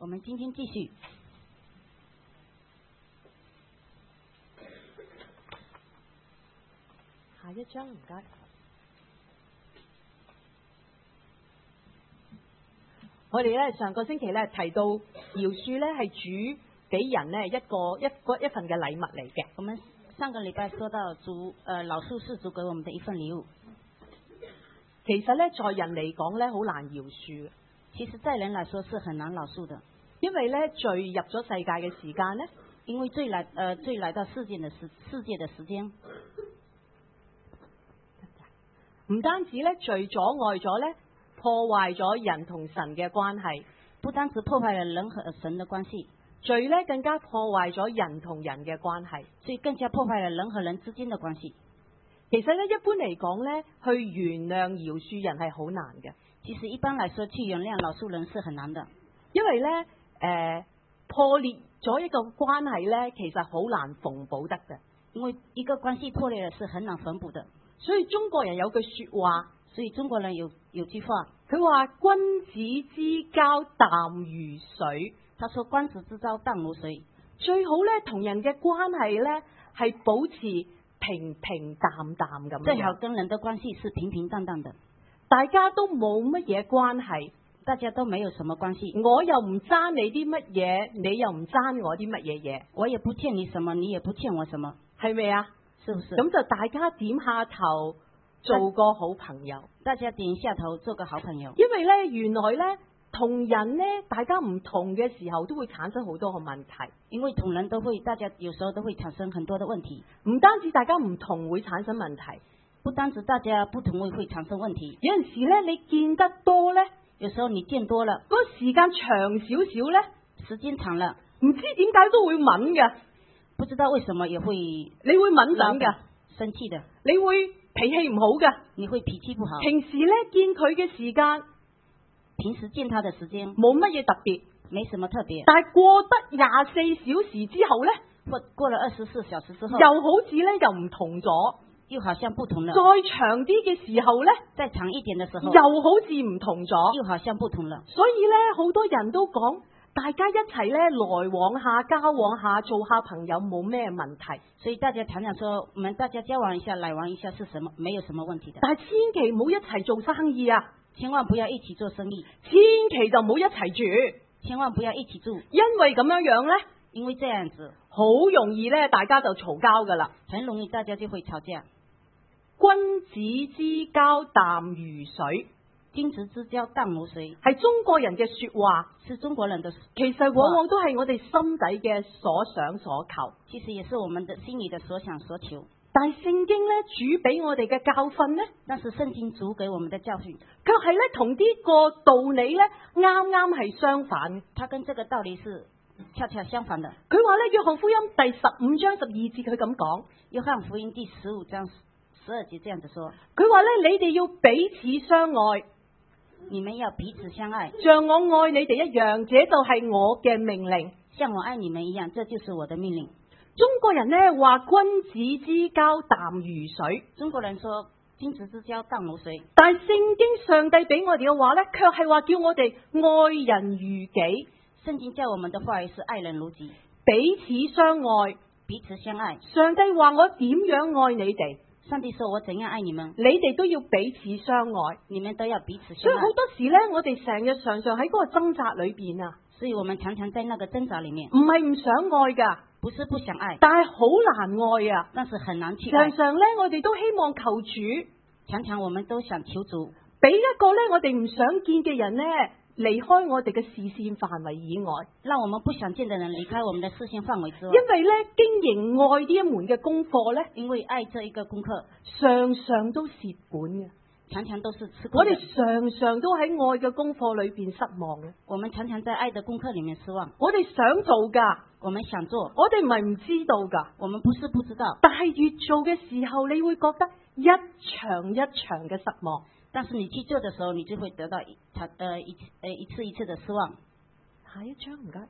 我們今天繼續。 下一章唔該。我哋咧上個星期咧提到饒恕咧係主俾人咧一份嘅禮物嚟嘅。 我們上個禮拜說到饒恕是主給我們的一份禮物。 其實咧在人嚟講咧好難饒恕。 其實在人來說是很難饒恕的， 因為咧罪入咗世界嘅時間咧， 因為罪來到世界的時間。 唔單止咧罪阻礙咗咧破壞咗人同神嘅關係， 不單止破壞了人和神的關係， 罪咧更加破壞咗人同人嘅關係， 所以更加破壞了人和人之間的關係。 其實咧一般嚟講咧，去原諒饒恕人係好難嘅。 其實一般來說，去原諒饒恕人是很難的， 因為咧破裂咗一個關係咧，其實好難縫補得嘅。 因為一個關係破裂了是很難縫補的。 所以中國人有句說話， 所以中國人有句話， 佢話君子之交淡如水。 他說君子之交淡如水， 最好咧同人嘅關係咧係保持平平淡淡咁。 最好跟人的關係是平平淡淡的， 大家都冇乜嘢關係， 大家都沒有什麼關係。 我又唔爭你啲乜嘢，你又唔爭我啲乜嘢嘢， 我也不欠你什麼，你也不欠我什麼， 係咪啊？ 是不是？ 咁就大家點下頭做個好朋友， 大家點下頭做個好朋友。 因為咧原來咧同人咧大家唔同嘅時候都會產生好多個問題， 因為同人大家有時候都會產生很多的問題。 唔單止大家唔同會產生問題， 不單止大家不同會產生問題， 有陣時咧你見得多咧， 有時候你見多了， 嗰個時間長少少咧， 時間長了， 唔知點解都會敏嘅。 不知道為什麼也會， 你會敏感嘅， 生氣的， 你會脾氣唔好嘅， 你會脾氣不好。 平時咧見佢嘅時間， 平時見他的時間冇乜嘢特別， 沒什麼特別。 但係過得24小時之後咧， 過了24小時之後， 又好似咧又唔同咗， 又好像不同了。 再長啲嘅時候咧， 再長一點的時候， 又好似唔同咗， 又好像不同了。 所以咧好多人都講，大家一齊咧來往下、交往下、做下朋友冇咩問題。 所以大家常常說，我們大家交往一下、來往一下是什麼？沒有什麼問題的。 但係千祈唔好一齊做生意啊！ 千萬不要一起做生意， 千祈就唔好一齊住， 千萬不要一起住， 因為咁樣樣咧， 因為這樣子好容易咧大家就嘈交噶啦， 很容易大家就會吵架。 君子之交淡如水， 君子之交淡如水係中國人嘅說話， 是中國人的， 其實往往都係我哋心底嘅所想所求， 其實也是我們的心裏的所想所求。 但係聖經咧主俾我哋嘅教訓咧， 但是聖經主給我們的教訓， 卻係咧同呢個道理咧啱啱係相反嘅。 它跟這個道理是恰恰相反的。 佢話咧約翰福音第15章12節佢咁講， 約翰福音第15章12節這樣子說， 佢話咧你哋要彼此相愛， 你們要彼此相愛， 像我愛你哋一樣，這就係我嘅命令。 像我愛你們一樣，這就是我的命令。 中國人咧話君子之交淡如水， 中國人說君子之交淡如水， 但係聖經上帝俾我哋嘅話咧，卻係話叫我哋愛人如己。 聖經教我們的話語是愛人如己， 彼此相愛， 彼此相愛。 上帝話我點樣愛你哋， 上帝說我怎樣愛你們， 你哋都要彼此相愛， 你們都要彼此相愛。 所以好多時咧，我哋成日常常喺嗰個掙扎裏邊啊， 所以我們常常在那個掙扎裏面， 唔係唔想愛噶， 不是不想愛， 但係好難愛啊。 但是很難去愛。 常常咧，我哋都希望求主， 常常我們都想求主， 俾一個咧我哋唔想見嘅人咧離開我哋嘅視線範圍以外， 讓我們不想見的人離開我們的視線範圍之外。 因為咧經營愛呢一門嘅功課咧， 因為愛這一個功課， 常常都蝕本嘅， 常常都是吃虧的。 我哋常常都喺愛嘅功課裏邊失望嘅。 我們常常在愛的功課裏面失望。 我哋想做噶， 我們想做， 我哋唔係唔知道噶， 我們不是不知道， 但係越做嘅時候，你會覺得一場一場嘅失望。 但是你去做的時候，你就會得到一次一次的失望。 下一章唔該。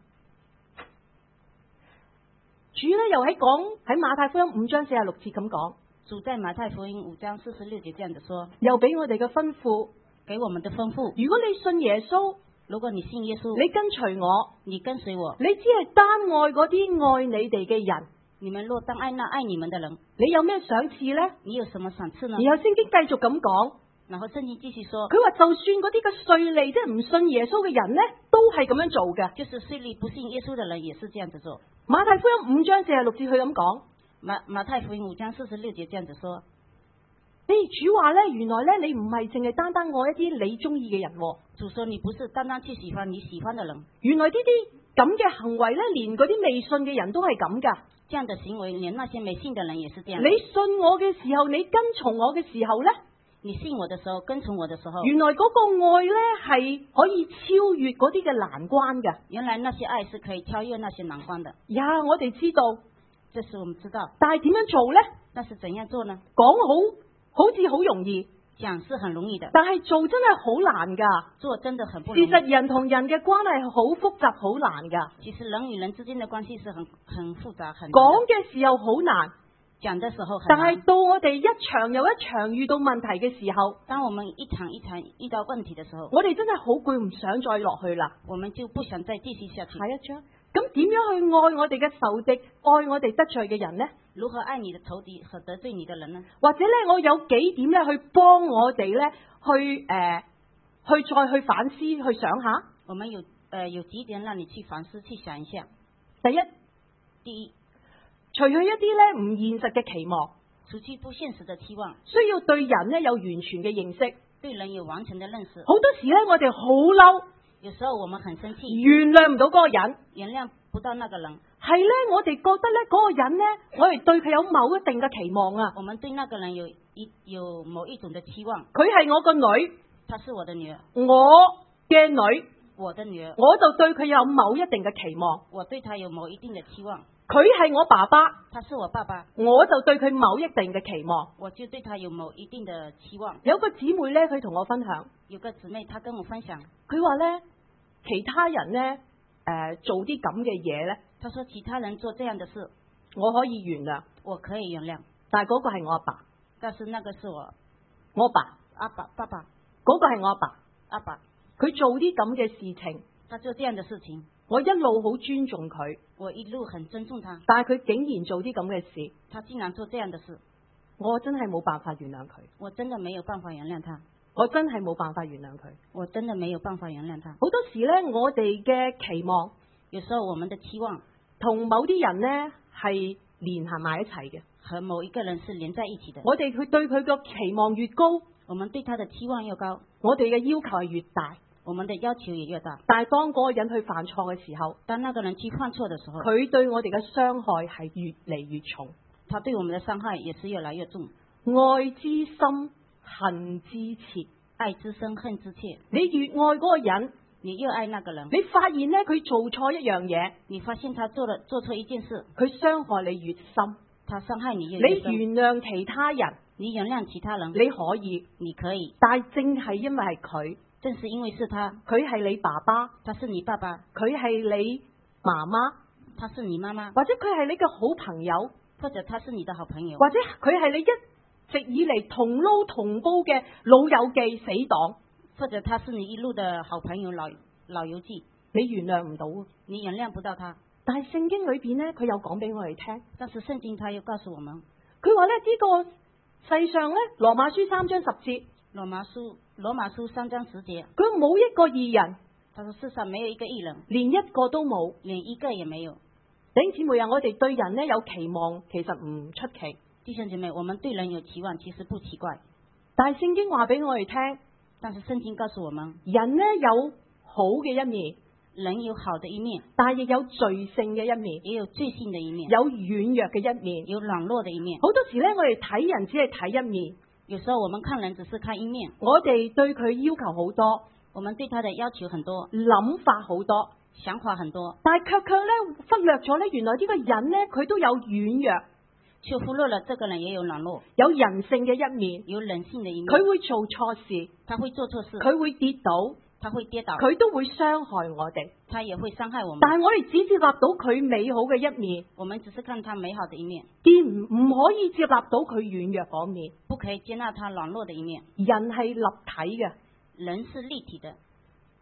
主咧又喺馬太福音5章46節咁講， 主在馬太福音5章46節這樣子說， 又俾我哋嘅吩咐， 給我們的吩咐。 如果你信耶穌， 如果你信耶穌， 你跟隨我， 你跟隨我， 你只係單愛嗰啲愛你哋嘅人， 你們若當愛那愛你們的人， 你有咩賞賜呢？ 你有什麼賞賜呢？ 然後聖經繼續咁講， 然後聖經繼續說， 佢話就算嗰啲嘅稅吏，即係唔信耶穌嘅人呢，都係咁樣做嘅。 就是稅吏不信耶穌的人也是這樣子做。 馬太福音5章46節佢咁講， 馬太福音5章46節這樣子說， 主話呢，原來呢，你唔係淨係單單愛一啲你中意嘅人， 主說你不是單單去喜歡你喜歡的人， 原來呢啲咁嘅行為呢，連嗰啲未信嘅人都係咁噶。 這樣的行為連那些沒信的人也是這樣。 你信我嘅時候，你跟從我嘅時候呢， 你信我的時候，跟從我的時候， 原來嗰個愛呢係可以超越嗰啲嘅難關嘅。 原來那些愛是可以超越那些難關的。 呀，我哋知道， 這是我們知道， 但係點樣做呢？ 但是怎樣做呢？ 講好似好容易， 講是很容易的， 但係做真係好難噶。 做真的很不容易。 事實人同人嘅關係好複雜，好難噶。 其實人與人之間的關係是很複雜，很難的。 講嘅時候好難， 講的時候很難。 但係到我哋一場又一場遇到問題嘅時候， 當我們一場一場遇到問題的時候， 我哋真係好攰，唔想再落去啦。 我們就不想再繼續下去。 下一章，咁點樣去愛我哋嘅仇敵，愛我哋得罪嘅人呢？ 如何愛你的仇敵和得罪你的人呢？ 或者咧，我有幾點咧去幫我哋咧去再去反思，去想下。 我們有幾點讓你去反思，去想一下。第一， 除去一啲咧唔現實嘅期望， 除去不現實的期望， 需要對人咧有完全嘅認識。 對人有完全的認識。 好多時咧，我哋好嬲， 有時候我們很生氣， 原諒唔到嗰個人， 原諒不到那個人。 係咧，我哋覺得咧嗰個人咧，我哋對佢有某一定嘅期望啊。 我們對那個人有某一種的期望。 佢係我個女， 她是我的女兒， 我嘅女， 我的女兒， 我就對佢有某一定嘅期望。 我對她有某一定的期望。 佢係我爸爸， 他是我爸爸， 我就對佢某一定嘅期望。 我就對他有某一定的期望。 有個姊妹咧，佢同我分享， 有個姊妹，她跟我分享， 佢話咧，其他人咧，做啲咁嘅嘢咧， 她說其他人做這樣的事， 我可以原諒， 我可以原諒， 但係嗰個係我阿爸， 但是那個是我爸， 爸爸， 嗰個係我阿爸，佢做啲咁嘅事情， 他做這樣的事情， 我一路好尊重佢， 我一路很尊重他， 但係佢竟然做啲咁嘅事， 他竟然做這樣的事， 我真係冇辦法原諒佢， 我真的沒有辦法原諒他， 我真係冇辦法原諒佢， 我真的沒有辦法原諒他。 好多時咧，我哋嘅期望， 有時候我們的期望同某啲人咧係連行埋一齊嘅， 和某一個人是連在一起的。 我哋對佢個期望越高， 我們對他的期望越高， 我哋嘅要求係越大， 我們的要求也越大。 但係當嗰個人去犯錯嘅時候， 當那個人去犯錯的時候， 佢對我哋嘅傷害係越嚟越重， 他對我們的傷害也是越來越重。 愛之深，恨之切， 愛之深，恨之切。 你越愛嗰個人， 你越愛那個人， 你發現咧佢做錯一樣嘢， 你發現他做錯一件事， 佢傷害你越深， 他傷害你越深。 你原諒其他人， 你原諒其他人， 你可以，但係正係因為係佢， 正是因為是他， 佢係你爸爸， 他是你爸爸， 佢係你媽媽， 他是你媽媽， 或者佢係你嘅好朋友， 或者他是你的好朋友， 或者佢係你一直以嚟同撈同煲嘅老友記死黨， 或者他是你一路的好朋友老友記， 你原諒唔到， 你原諒不到他。 但係聖經裏邊呢，佢有講俾我哋聽， 但是聖經他又告訴我們， 佢話咧呢個世上咧，羅馬書3章10節， 羅馬書3章10節， 佢冇一個義人， 他說世上沒有一個義人， 連一個都冇， 連一個也沒有。 弟兄姊妹啊，我哋對人呢有期望，其實唔出奇。 弟兄姐妹，我們對人有期望，其實不奇怪。 但係聖經話俾我哋聽， 但是聖經告訴我們， 人呢有好嘅一面， 人有好的一面， 但係亦有罪性嘅一面， 也有罪性的一面， 有軟弱嘅一面， 有軟弱的一面。 好多時呢，我哋睇人只係睇一面， 有時候我們看人只是看一面， 我哋對佢要求好多， 我們對他的要求很多， 諗法好多， 想法很多， 但係卻呢忽略咗呢，原來呢個人呢，佢都有軟弱， 卻忽略了這個人也有軟弱， 有人性嘅一面， 有人性的一面。 佢會做錯事， 他會做錯事， 佢會跌倒， 他會跌倒， 佢都會傷害我哋， 他也會傷害我們。 但係我哋只接納到佢美好嘅一面， 我們只是看他美好的一面， 唔可以接納到佢軟弱嗰面， 不可以接納他軟弱的一面。 人係立體嘅， 人是立體的。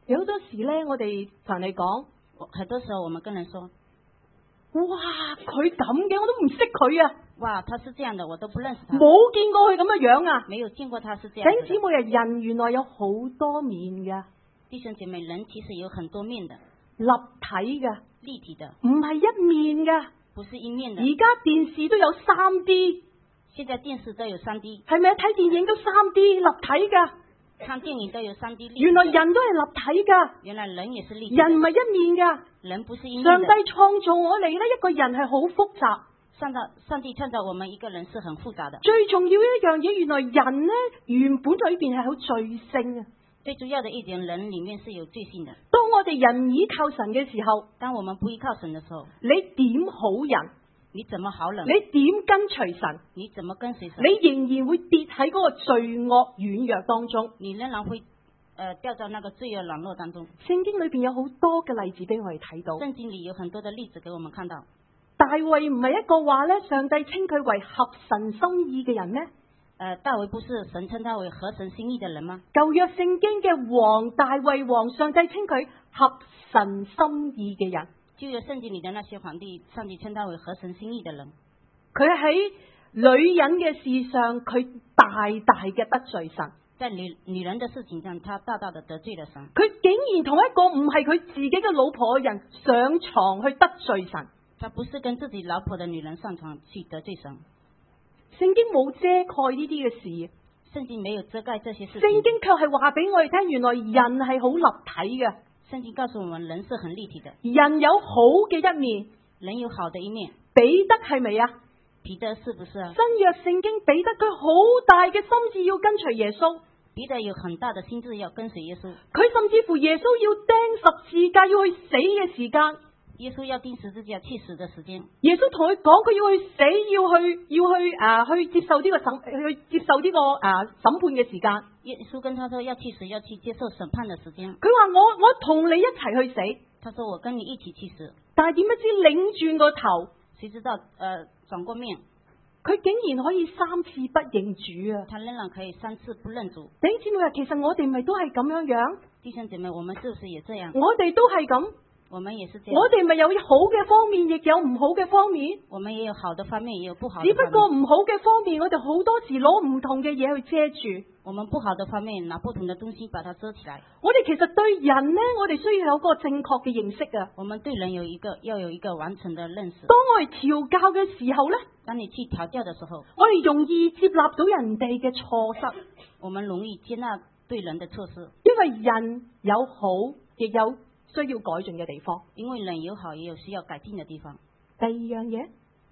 有好多時咧，我哋同人哋講， 很多時候我們跟人說， 哇，佢咁嘅，我都唔識佢啊， 哇，他是這樣的，我都不認識他， 冇見過佢咁嘅樣啊。 沒有見過他是這弟兄樣的。 姊妹啊，人原來有好多面噶， 弟兄姐妹，人其實有很多面的， 立體噶， 立體的， 唔係一面噶。 不是一面的。 而家電視都有 3D， 現在電視都有 3D， 係咪啊？睇電影都 3D 立體噶。 看電影都有 3D 立體的。 原來人都係立體噶， 原來人也是立體的。 人唔係一面噶。 人不是一面上的。 帝創造我哋呢，一個人係好複雜。 上帝創造我們一個人是很複雜的。 最重要一樣嘢，原來人呢原本裏邊係好罪性啊。 最主要的一點，人裏面是有罪性的。 當我哋人倚靠神嘅時候， 當我們不依靠神的時候， 你點好人？ 你怎麼好人？ 你點跟隨神？ 你怎麼跟隨神？ 你仍然會跌喺嗰個罪惡軟弱當中。 你仍然會掉到那個罪惡軟弱當中。 聖經裏邊有好多嘅例子俾我哋睇到。 聖經裏有很多的例子給我們看到。 大衛唔係一個話咧，上帝稱佢為合神心意嘅人咩？ 大衛不是神稱他為合神心意的人嗎？ 舊約聖經嘅王大衛王，上帝稱佢合神心意嘅人。 舊約聖經裏的那些皇帝，上帝稱他為合神心意的人。 佢喺女人嘅事上，佢大大嘅得罪神。 在女人的事情上，他大大的得罪了神。 佢竟然同一個唔係佢自己嘅老婆嘅人上床去得罪神。 他不是跟自己老婆的女人上床去得罪神。 聖經冇遮蓋呢啲嘅事， 聖經沒有遮蓋這些事情。 聖經卻係話俾我哋聽，原來人係好立體嘅。 聖經告訴我們，人是很立體的。 人有好嘅一面， 人有好的一面。 彼得係咪啊？ 彼得是不是啊？ 新約聖經彼得佢好大嘅心志要跟隨耶穌。 彼得有很大的心志要跟隨耶穌。 佢甚至乎耶穌要釘十字架要去死嘅時間。 耶穌要釘十字架去死的時間， 耶穌同佢講，佢要去死，要去接受呢個審判嘅時間。 耶穌跟他說要去死，要去接受審判的時間。 佢話我同你一齊去死。 他說我跟你一起去死。 但係點不知擰轉個頭， 誰知道轉過面， 佢竟然可以3次不認主啊！ 他仍然可以3次不認主。 弟兄姊妹，其實我哋咪都係咁樣樣。 弟兄姐妹，我們是不是也這樣？ 我哋都係咁。 我們也是這樣。 我哋咪有好嘅方面，亦有唔好嘅方面。 我們也有好的方面，也有不好的方面。 只不過唔好嘅方面，我哋好多時攞唔同嘅嘢去遮住。 我們不好的方面，拿不同的東西把它遮起來。 我哋其實對人呢，我哋需要有個正確嘅認識啊。 我們對人要有一個完整的認識。 當我哋調教嘅時候呢， 當你去調教的時候， 我哋容易接納到人哋嘅錯失。 我們容易接納對人的錯失， 因為人有好，亦有需要改進嘅地方。 因為人有好，也有需要改進的地方。 第二樣嘢，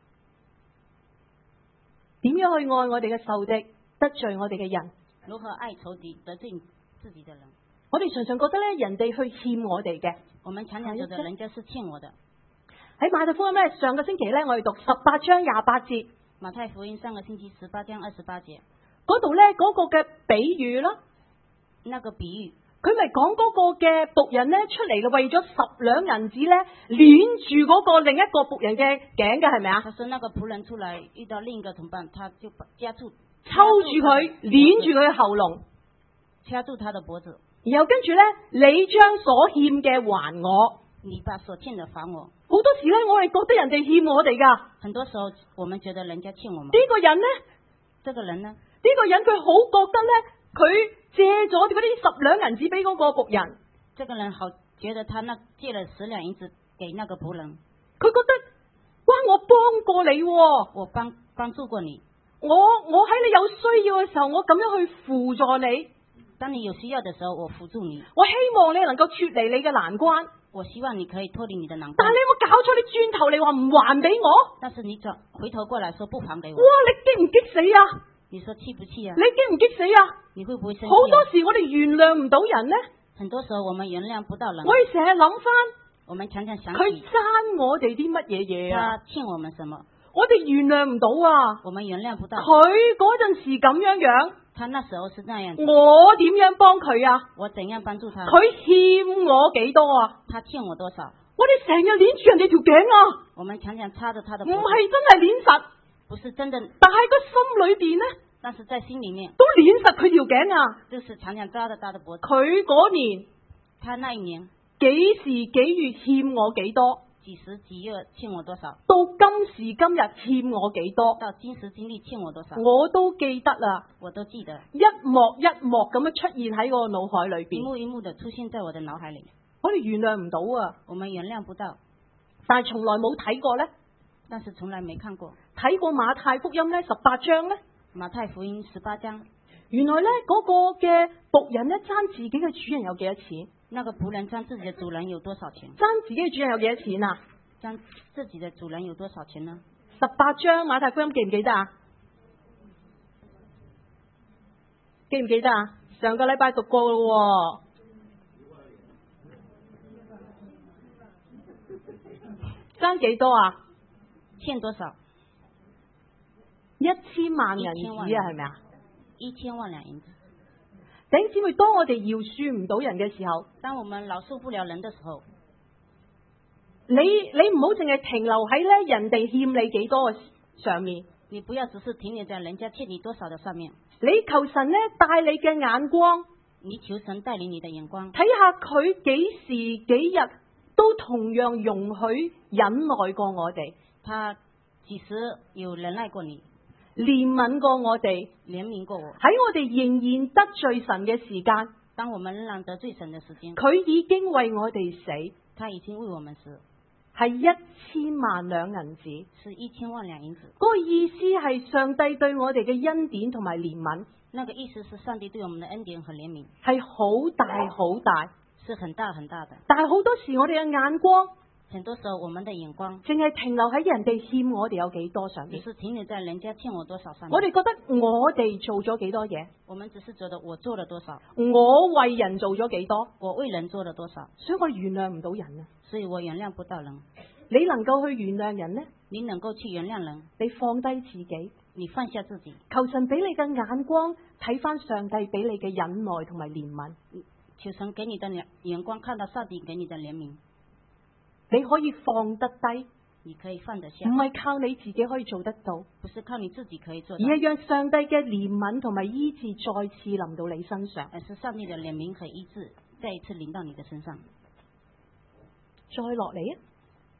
點樣去愛我哋嘅仇敵，得罪我哋嘅人？ 如何愛仇敵，得罪自己的人？ 我哋常常覺得咧，人哋去欠我哋嘅。 我們常常覺得人家是欠我的。 喺馬太福音咧，上個星期咧，我哋讀18章28節。 馬太福音上個星期18章28節嗰度咧，嗰個嘅比喻啦， 那個比喻。 佢咪講嗰個嘅僕人咧出嚟，為咗10兩銀子咧，鏈住嗰個另一個僕人嘅頸嘅，係咪啊？ 他說那個僕人出來遇到另一個同伴，他就抽住佢，鏈住佢嘅喉嚨， 掐住他的脖子， 然後跟住咧，你將所欠嘅還我， 你把所欠的還我。 好多時咧，我哋覺得人哋欠我哋噶。 很多時候，我們覺得人家欠我們。 呢個人呢？ 這個人呢？ 呢個人佢好覺得咧，佢借咗嗰啲10兩銀子俾嗰個僕人。 這個人好覺得他借了10兩銀子給那個僕人。 佢覺得，哇！我幫過你喎， 我幫助過你。 我喺你有需要嘅時候，我咁樣去輔助你。 當你有需要的時候，我輔助你。 我希望你能夠脫離你嘅難關。 我希望你可以脫離你的難關。 但係你有冇搞錯？你轉頭嚟話唔還俾我？ 但是你回頭過來說不還給我。 哇！你激唔激死啊？ 你說氣不氣啊？ 你激唔激死啊？ 你會不會生氣啊？ 好多時我哋原諒唔到人呢。 很多時候我們原諒不到人。 我哋成日諗翻， 我們常常想起佢爭我哋啲乜嘢嘢啊？ 他欠我們什麼？ 我哋原諒唔到啊！ 我們原諒不到。 佢嗰陣時咁樣樣， 他那時候是那樣。 我點樣幫佢啊？ 我怎樣幫助他？ 佢欠我幾多啊？ 他欠我多少？ 我哋成日鏈住人哋條頸啊！ 我們常常插着他的唔脖子。 係真係鏈實， 不是真的。 但係個心裏邊呢， 但是在心裏面都鏈實佢條頸啊！ 就是常常抓着他的脖子。 佢嗰年他那一年幾時幾月欠我幾多， 幾時幾月欠我多少， 到今時今日欠我幾多， 到今時今日欠我多少， 我都記得啦， 我都記得， 一幕一幕咁樣出現喺我腦海裏邊， 一幕一幕的出現在我的腦海裏。 我哋原諒唔到啊， 我們原諒不到， 但係從來冇睇過呢， 但是從來沒看過。 睇過馬太福音呢18章呢， 馬太福音18章， 原來呢嗰個嘅僕人呢爭自己嘅主人有幾多錢？ 那個僕人爭自己的主人有多少錢？ 爭自己嘅主人有幾多錢啊？ 爭自己的主人有多少錢呢 ？18章馬太福音記唔記得啊？記唔記得啊？上個禮拜讀過咯，爭幾多啊？ 欠多少 ？1000萬銀子啊，係咪啊 ？1000萬兩銀子。 弟兄姊妹，當我哋饒恕唔到人嘅時候， 當我們饒恕不了人的時候， 你唔好淨係停留喺咧人哋欠你幾多嘅上面， 你不要只是停留在人家欠你多少的上面。 你求神咧帶你嘅眼光， 你求神帶領你的眼光， 睇下佢幾時幾日都同樣容許忍耐過我哋， 他幾時有忍耐過你， 憐憫過我哋， 憐憫過我。 喺我哋仍然得罪神嘅時間， 當我們仍然得罪神的時間， 佢已經為我哋死， 他已經為我們死， 係1000萬兩銀子， 是1000萬兩銀子。 嗰個意思係上帝對我哋嘅恩典同埋憐憫， 那個意思是上帝對我們的恩典和憐憫係好大好大， 是很大很大的。 但係好多時我哋嘅眼光， 很多時候我們的眼光淨係停留喺人哋欠我哋有幾多上面， 只是停留在人家欠我多少上面。 我哋覺得我哋做咗幾多嘢， 我們只是覺得我做了多少， 我為人做咗幾多， 我為人做了多少， 所以我原諒唔到人啊。 所以我原諒不到人。 你能夠去原諒人呢？ 你能夠去原諒人， 你放低自己， 你放下自己， 求神俾你嘅眼光睇翻上帝俾你嘅忍耐同埋憐憫， 求神給你的眼光看到上帝給你的憐憫， 你可以放得低， 你可以放得下， 唔係靠你自己可以做得到， 不是靠你自己可以做而到， 係讓上帝嘅憐憫同埋醫治再次臨到你身上。 而是上帝的憐憫和醫治再一次臨到你的身上。 再落嚟啊！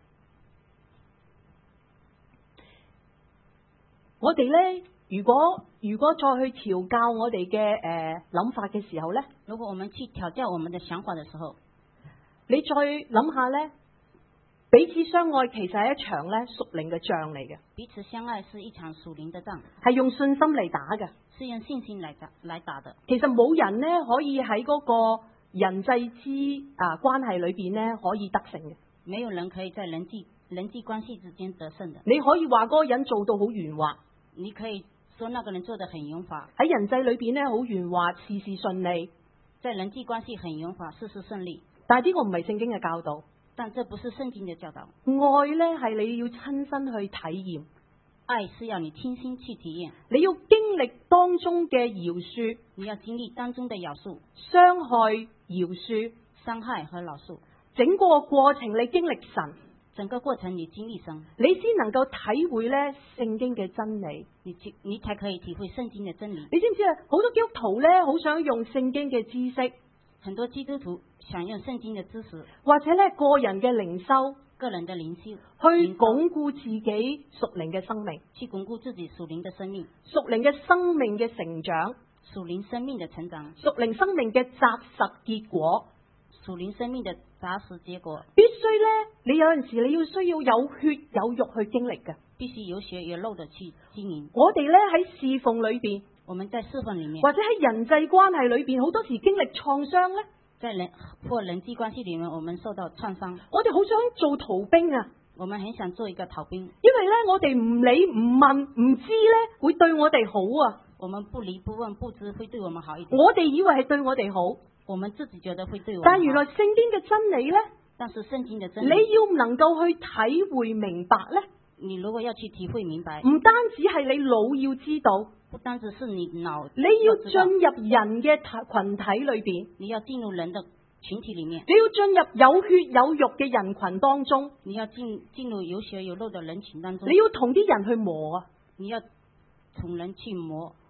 我哋呢，如果再去調教我哋嘅諗法嘅時候呢， 如果我們去調教我們的想法的時候， 你再諗下呢，彼此相愛其實係一場呢屬靈嘅仗嚟嘅， 彼此相愛是一場屬靈的仗， 係用信心嚟打嘅， 是用信心來打的。 其實冇人呢可以喺嗰個人際之關係裏邊呢可以得勝嘅， 沒有人可以在人際關係之間得勝的。 你可以話嗰個人做到好圓滑， 你可以說那個人做得很圓滑， 喺人際裏邊呢好圓滑，事事順利， 在人際關係很圓滑，事事順利。 但係呢個唔係聖經嘅教導， 但這不是聖經的教導。 愛呢係你要親身去體驗， 愛是要你親身去體驗， 你要經歷當中嘅饒恕， 你要經歷當中的饒恕、 傷害、饒恕、 傷害和饒恕， 整個過程你經歷神， 整個過程你經歷神， 你先能夠體會呢聖經嘅真理， 你才可以體會聖經的真理。 你知唔知啊？好多基督徒呢好想用聖經嘅知識， 很多基督徒想用聖經的知識， 或者呢個人嘅靈修， 個人的靈修， 去鞏固自己屬靈嘅生命， 去鞏固自己屬靈的生命， 屬靈嘅生命嘅成長， 屬靈生命的成長， 屬靈生命嘅扎實結果， 屬靈生命的扎實結果， 必須呢，你有陣時你要需要有血有肉去經歷嘅， 必須有血有肉的去經營。 我哋呢喺侍奉裏邊， 我們在侍奉裏面， 或者喺人際關係裏邊，好多時經歷創傷呢， 在人際關係裏面，我們受到創傷， 我哋好想做逃兵啊！ 我們很想做一個逃兵， 因為呢，我哋唔理唔問唔知呢，會對我哋好啊！ 我們不理不問不知會對我們好一點， 我哋以為係對我哋好， 我們自己覺得會對我們好， 但原來聖經嘅真理呢， 但是聖經的真理， 你要能夠去體會明白呢， 你如果要去體會明白， 唔單止係你腦要知道， 不單止是你腦， 你要進入人嘅群體裏邊， 你要進入人的群體裏面， 你要進入有血有肉嘅人群當中， 你要進入有血有肉的人群當中， 你要同啲人去磨啊， 你要同人去磨，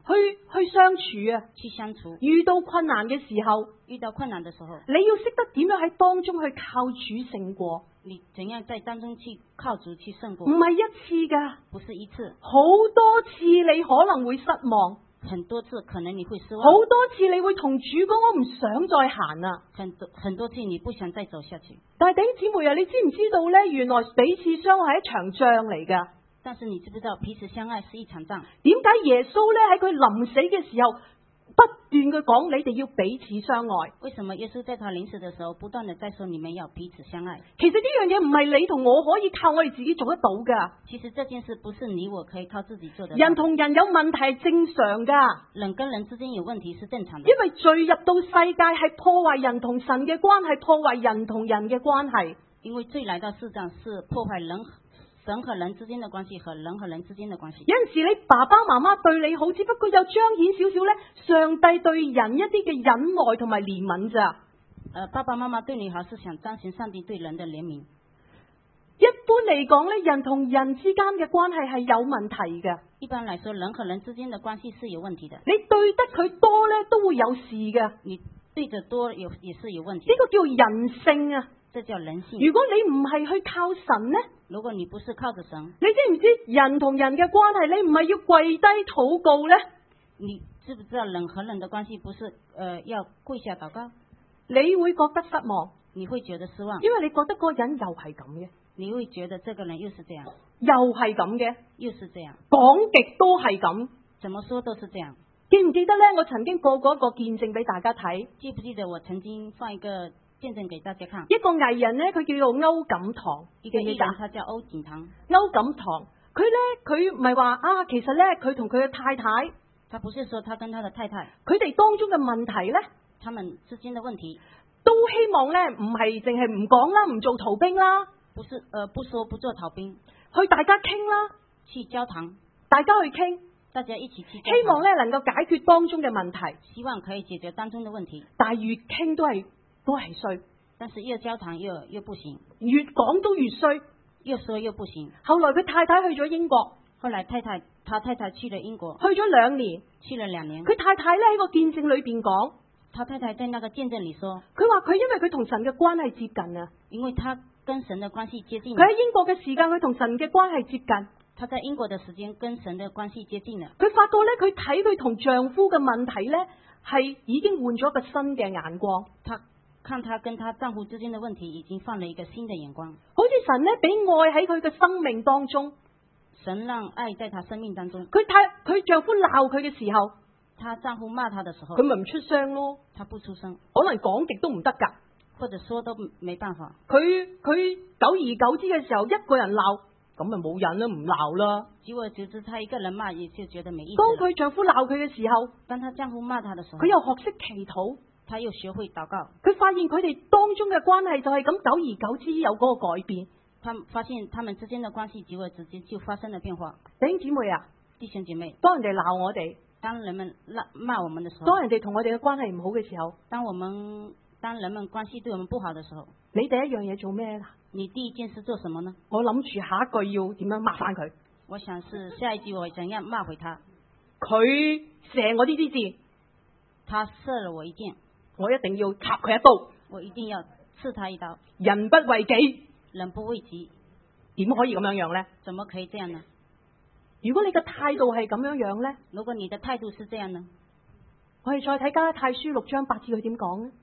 去相處啊， 去相處。 遇到困難嘅時候， 遇到困難的時候， 你要識得點樣喺當中去靠主勝過。 你怎樣在當中去靠主去勝過？ 唔係一次㗎， 不是一次， 好多次你可能會失望， 很多次可能你會失望， 好多次你會同主講我唔想再行啦。 很多次你不想再走下去。 但係弟兄姊妹啊，你知唔知道呢？原來彼此相愛係一場仗嚟㗎。 但是你知不知道彼此相愛是一場仗？ 點解耶穌呢喺佢臨死嘅時候不斷嘅講你哋要彼此相愛？ 為什麼耶穌在他臨死的時候不斷地在說你們要彼此相愛？ 其實呢樣嘢唔係你同我可以靠我哋自己做得到㗎。 其實這件事不是你我可以靠自己做的。 人同人有問題係正常㗎， 人跟人之間有問題是正常的。 因為罪入到世界係破壞人同神嘅關係，破壞人同人嘅關係。 因為罪來到世上是破壞神和人之間的關係和人和人之間的關係。 有陣時你爸爸媽媽對你好，只不過有彰顯少少呢上帝對人一啲嘅忍耐同埋憐憫咋。 爸爸媽媽對你好是想彰顯上帝對人的憐憫。 一般嚟講呢，人同人之間嘅關係係有問題嘅。 一般來說，人和人之間的關係是有問題的。 你對得佢多呢，都會有事嘅。 你對得多也是有問題。 呢個叫人性啊。 這叫人性。 如果你唔係去靠神呢？ 如果你不是靠着神， 你知唔知人同人嘅關係，你唔係要跪低禱告呢？ 你知不知道人和人的關係不是要跪下禱告？ 你會覺得失望， 你會覺得失望， 因為你覺得嗰個人又係咁嘅， 你會覺得這個人又是這樣， 又係咁嘅， 又是這樣， 講極都係咁， 怎麼說都是這樣。 記唔記得呢？我曾經播過一個見證俾大家睇， 記不記得我曾經放一個見證給大家看？ 一個藝人呢，佢叫做歐錦棠， 一個藝人，他叫歐錦棠。 歐錦棠，佢唔係話啊，其實呢，佢同佢嘅太太， 他不是說他跟他的太太， 佢哋當中嘅問題呢， 他們之間的問題， 都希望呢，唔係淨係唔講啦，唔做逃兵啦， 不是不說不做逃兵， 去大家傾啦， 去交談， 大家去傾， 大家一起去， 希望呢能夠解決當中嘅問題， 希望可以解決當中的問題， 但係越傾都係衰， 但是越交談又不行， 越講都越衰， 越說又不行。 後來佢太太去咗英國， 後來他太太去了英國， 去咗2年， 去了2年。 佢太太咧喺個見證裏邊講， 他太太在那個見證裏說， 佢話佢因為佢同神嘅關係接近啊， 因為他跟神的關係接近， 佢喺英國嘅時間佢同神嘅關係接近， 他在英國的時間跟神的關係接近了。 佢發覺咧佢睇佢同丈夫嘅問題咧係已經換咗個新嘅眼光， 他跟他丈夫之間的問題已經放了一個新的眼光， 好似神咧俾愛喺佢嘅生命當中， 神讓愛在他生命當中。 佢丈夫鬧佢嘅時候， 他丈夫罵他的時候， 佢咪唔出聲咯， 他不出聲， 可能講極都唔得噶， 或者說都沒辦法。 佢久而久之嘅時候，一個人鬧，咁咪冇癮啦，唔鬧啦。 久而久之，他一個人罵也就覺得沒意思。 當佢丈夫鬧佢嘅時候， 當他丈夫罵他的時候， 佢又學識祈禱， 他又學會禱告。 佢發現佢哋當中嘅關係就係咁久而久之有嗰個改變。 他發現他們之間的關係久而久之就發生了變化。 弟兄姊妹啊， 弟兄姐妹， 當人哋鬧我哋， 當人們罵我們的時候， 當人哋同我哋嘅關係唔好嘅時候， 當人們關係對我們不好的時候， 你第一樣嘢做咩啦？ 你第一件事做什麼呢？ 我諗住下一句要點樣罵翻佢。 我想是下一句我怎樣罵回他。 佢射我呢支箭， 他射了我一箭， 我一定要插佢一刀。 我一定要刺他一刀。 人不為己， 人不為己， 點可以咁樣呢？ 怎麼可以這樣呢？ 如果你嘅態度係咁樣呢？ 如果你的態度是這樣呢？ 我哋再睇加拉太書6章8節佢點講呢？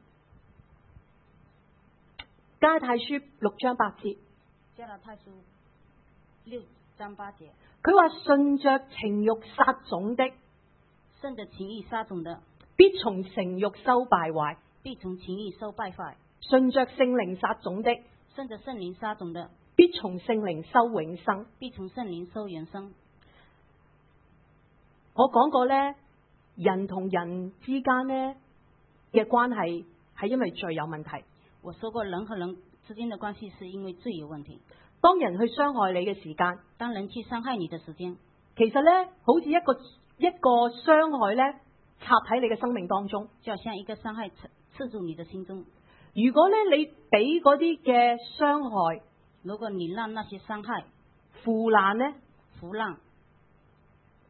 加拉太書6章8節， 加拉太書6章8節， 佢話順着情欲撒種的， 順着情欲撒種的， 必從情欲收敗壞； 必從情欲收敗壞。 順着聖靈撒種的， 順着聖靈撒種的， 必從聖靈收永生。 必從聖靈收永生。 我講過呢，人同人之間呢嘅關係係因為罪有問題。 我說過人和人之間的關係是因為罪有問題。 當人去傷害你嘅時間， 當人去傷害你的時間， 其實呢，好似一個傷害呢插喺你嘅生命當中， 就好像一個傷害刺入你的心中。 如果呢你俾嗰啲嘅傷害， 如果你讓那些傷害腐爛呢， 腐爛，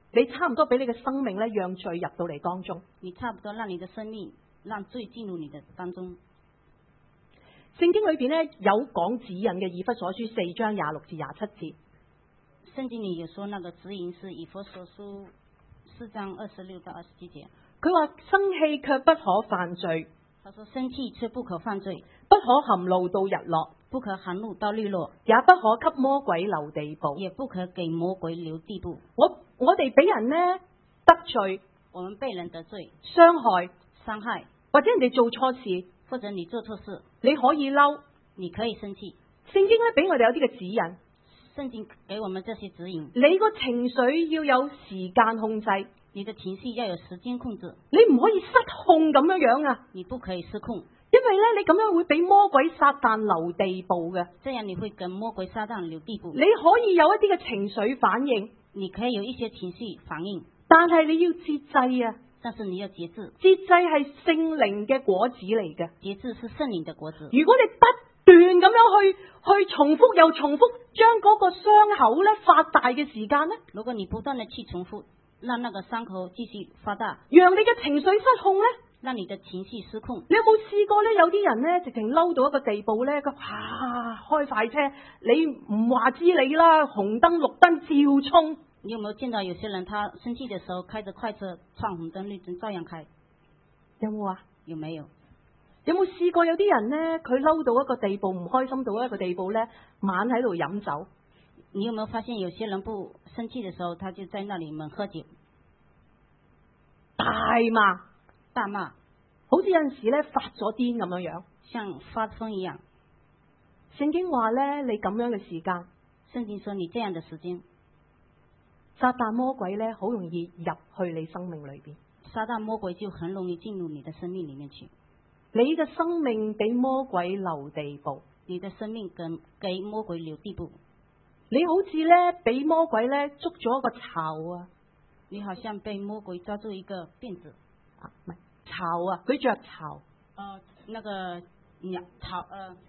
你差唔多俾你嘅生命咧讓罪入到嚟當中。 你差不多讓你的生命讓罪進入你的當中。 聖經裏邊咧有講指引嘅，以弗所書4章26至27節。 聖經裏有說那個指引是以弗所書4章26到27節。 佢話生氣卻不可犯罪， 他說生氣卻不可犯罪， 不可含怒到日落， 不可含怒到日落， 也不可給魔鬼留地步， 也不可給魔鬼留地步。 我哋俾人呢得罪， 我們被人得罪、 傷害，或者人哋做錯事， 或者你做錯事， 你可以嬲， 你可以生氣。 聖經咧俾我哋有啲嘅指引， 聖經給我們這些指引。 你個情緒要有時間控制， 你的情緒要有時間控制， 你唔可以失控咁樣啊！ 你不可以失控， 因為咧你咁樣會俾魔鬼撒旦留地步嘅。 這樣你會跟魔鬼撒旦留地步。 你可以有一啲嘅情緒反應， 你可以有一些情緒反應， 但係你要節制啊！ 但是你要節制， 節制係聖靈嘅果子嚟嘅。 節制是聖靈的果子。 如果你不斷咁樣去重複又重複，將嗰個傷口咧發大嘅時間咧， 如果你不斷地去重複，讓那個傷口繼續發大， 讓你嘅情緒失控咧， 讓你的情緒失控。 你有冇試過咧？有啲人咧直情嬲到一個地步咧，佢開快車，你唔話知你啦，紅燈綠燈照衝。 你有沒有見到有些人他生氣的時候開着快車，闖紅燈綠燈照樣開？ 有冇啊？ 有沒有？ 有冇試過有啲人咧，佢嬲到一個地步，唔開心到一個地步咧，晚喺度飲酒？ 你有沒有發現有些人不生氣的時候，他就在那裡猛喝酒， 大罵，好似有陣時咧發咗癲咁樣樣， 像發瘋一樣。 聖經話咧，你咁樣嘅時間， 聖經說你這樣的時間， 撒旦魔鬼咧好容易入去你生命裏邊， 撒旦魔鬼就很容易進入你的生命裡面去。 你嘅生命俾魔鬼留地步， 你的生命給魔鬼留地步。 你好似咧俾魔鬼咧捉咗一個巢啊！ 你好像被魔鬼抓住一個辮子啊，唔係巢啊，佢着巢。 那個鳥巢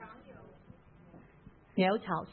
鳥巢。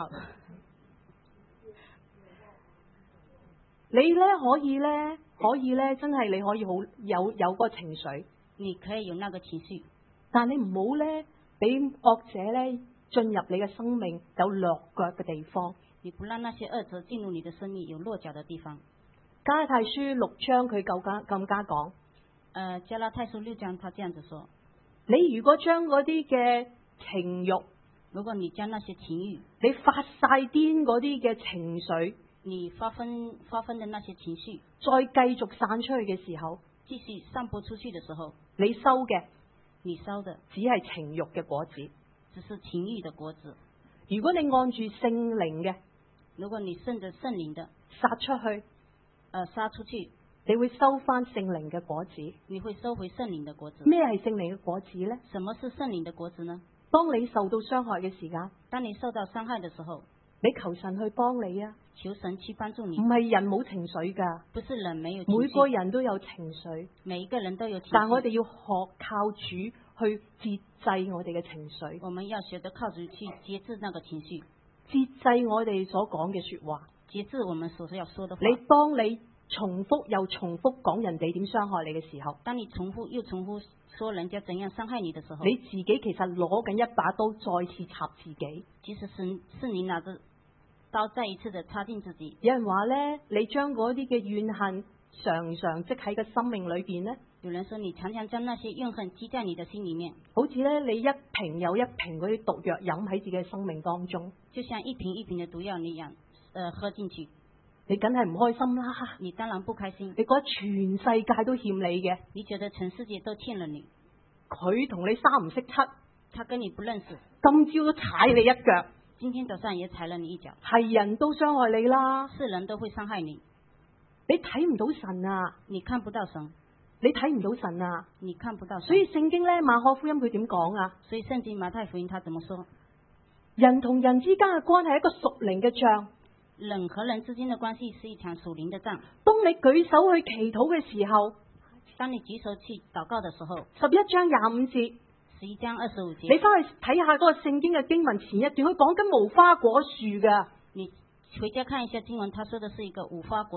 你咧可以咧，真係你可以好有個情緒， 你可以有那個情緒， 但你唔好咧俾惡者咧進入你嘅生命有落腳嘅地方。 你不讓那些惡者進入你的生命有落腳的地方。 加拉太書6章佢更加講， 加拉太書6章他這樣子說： 你如果將嗰啲嘅情慾， 如果你將那些情慾， 你發晒癲嗰啲嘅情緒， 你發瘋的那些情緒， 再繼續散出去嘅時候， 繼續散播出去的時候， 你收嘅只係情慾嘅果子， 只是情慾的果子。 如果你按住聖靈嘅， 如果你順着聖靈的撒出去，你會收翻聖靈嘅果子。 你會收回聖靈的果子。 咩係聖靈嘅果子呢？ 什麼是聖靈的果子呢？ 當你受到傷害嘅時間， 當你受到傷害的時候， 你求神去幫你啊！ 求神去幫助你。 唔係人冇情緒噶， 不是人沒有情緒， 每個人都有情緒， 每一個人都有情緒。 但我哋要學靠主去節制我哋嘅情緒。 我們要學得靠主去節制那個情緒， 節制我哋所講嘅說話， 節制我們所要說的話。 當你重複又重複講人哋點傷害你嘅時候， 當你重複又重複說人家怎樣傷害你的時候， 你自己其實攞緊一把刀再次插自己。 其實是你拿着刀再一次的插進自己。 有人話呢，你將嗰啲嘅怨恨常常積喺個生命裏邊呢， 有人說你常常將那些怨恨積在你的心裏面， 好似呢，你一瓶又一瓶嗰啲毒藥飲喺自己嘅生命當中， 就像一瓶一瓶的毒藥你喝進去， 你梗係唔開心啦。 你當然不開心， 你覺得全世界都欠你嘅， 你覺得全世界都欠了你。 佢同你三唔識七， 他跟你不認識， 今朝都踩你一腳， 今天早上也踩了你一腳， 係人都傷害你啦， 是人都會傷害你。 你睇唔到神啊， 你看不到神， 你睇唔到神啊， 你看不到神。 所以聖經咧馬可福音佢點講啊？ 所以聖經馬太福音他怎麼說？ 人同人之間嘅關係係一個屬靈嘅仗， 人和人之間的關係是一場屬靈的仗。 當你舉手去祈禱嘅時候， 當你舉手去禱告的時候 ，11章25節 ，11章25節， 你翻去睇下嗰個聖經嘅經文前一段，佢講緊無花果樹噶。 你回家看一下經文，他說的是一個無花果樹。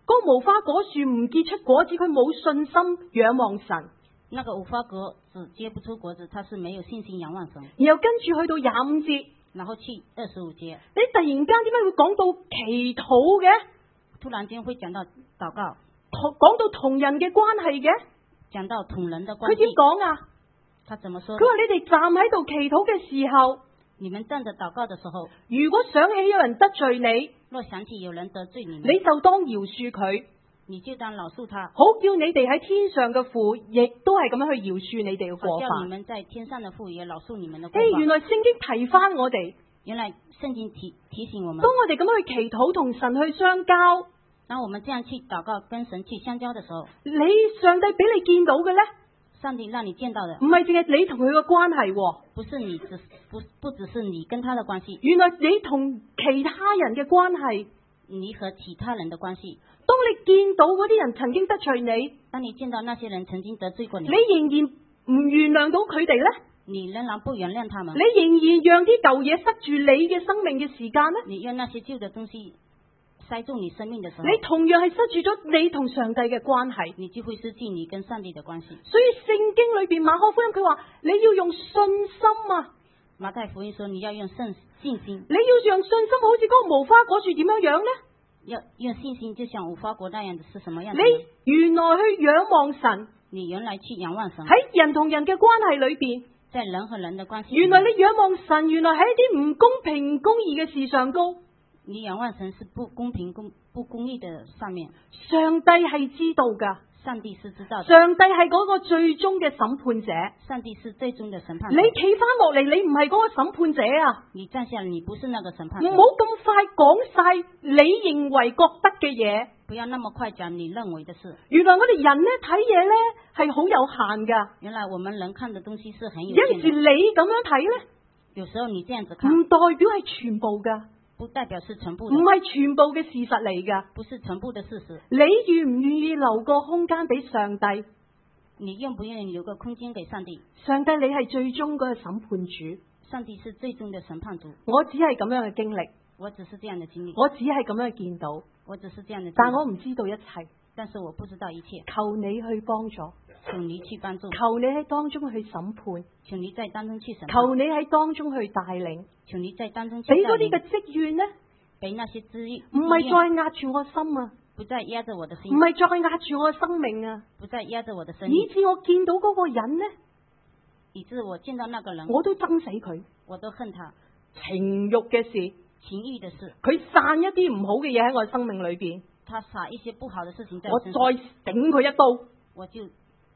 嗰個無花果樹唔結出果子，佢冇信心仰望神。 那個無花果子結不出果子，他是沒有信心仰望神。 然後跟住去到25節， 然後去25節， 你突然間點解會講到祈禱嘅？ 突然間會講到禱告， 講到同人嘅關係嘅？ 講到同人的關佢點係。 講啊？ 他怎麼說？ 佢話你哋站喺度祈禱嘅時候， 你們站着禱告的時候， 如果想起有人得罪你， 若想起有人得罪你們， 你就當饒恕佢， 你就當饒恕他， 好叫你哋喺天上嘅父亦都係咁樣去饒恕你哋嘅過好叫你犯。 們在天上的父也饒恕你們的過原犯。 來聖經提翻我哋， 原來聖經提醒我們當，我哋咁樣去祈禱同神去相交， 當我們這樣去禱告跟神去相交的時候， 上帝俾你見到嘅呢， 上帝讓你見到的唔係淨係你同佢嘅關係喎， 不是你不只是你跟他的關係， 原來你同其他人嘅關係。 你和其他人的關係。 當你見到嗰啲人曾經得罪你， 當你見到那些人曾經得罪過你， 你仍然唔原諒到佢哋呢？ 你仍然不原諒他們， 你仍然讓啲舊嘢塞住你嘅生命嘅時間呢？ 你讓那些舊的東西塞住你生命的時候， 你同樣係塞住咗你同上帝嘅關係， 你就會失去你跟上帝的關係。 所以聖經裏邊馬可福音佢話你要用信心啊， 馬太福音說你要用信心， 你要讓信心好似嗰個無花果樹點樣樣呢？ 要用信心，就像無花果那樣子，是什麼樣子呢？ 你原來去仰望神， 你原來去仰望神， 喺人同人嘅關係裏邊， 在人和人的關係， 原來你仰望神，原來喺一啲唔公平、唔公義嘅事上高， 你仰望神是不公平、不公義的上面， 上帝係知道噶。 上帝是知道的， 上帝係嗰個最終嘅審判者， 上帝是最終的審判者。 你企翻落嚟，你唔係嗰個審判者啊！ 你站下來，你不是那個審判者。 唔好咁快講晒你認為覺得嘅嘢。 不要那麼快講你認為的事。 原來我哋人呢睇嘢呢係好有限噶。 原來我們人看的東西是很有有限的。 陣時你咁樣睇呢， 有時候你這樣子看， 唔代表係全部噶， 不代表是全部的， 唔係全部嘅事實嚟噶。 不是全部的事實。 你願唔願意留個空間俾上帝？ 你願不願意留個空間給上帝？ 上帝你係最終嗰個審判主， 上帝是最終的審判主。 我只係咁樣嘅經歷， 我只是這樣的經歷， 我只係咁樣見到， 我只是這樣的經歷， 但我唔知道一切。 但是我不知道一切。 求你去幫助， 求你去幫助， 求你喺當中去審判， 求你在當中去審判， 求你喺當中去帶領， 求你在當中去帶領， 俾嗰啲嘅積怨呢， 俾那些資源唔係再壓住我心啊， 不再壓着我的心， 唔係再壓住我嘅生命啊， 不再壓着我的生以命， 致我見到嗰個人呢， 以致我見到那個人， 我都憎死佢。 我都恨他。 情慾嘅事， 情欲的事， 佢散一啲唔好嘅嘢喺我生命裏邊， 他撒一些不好的事情在我再我身上， 頂佢一刀， 我就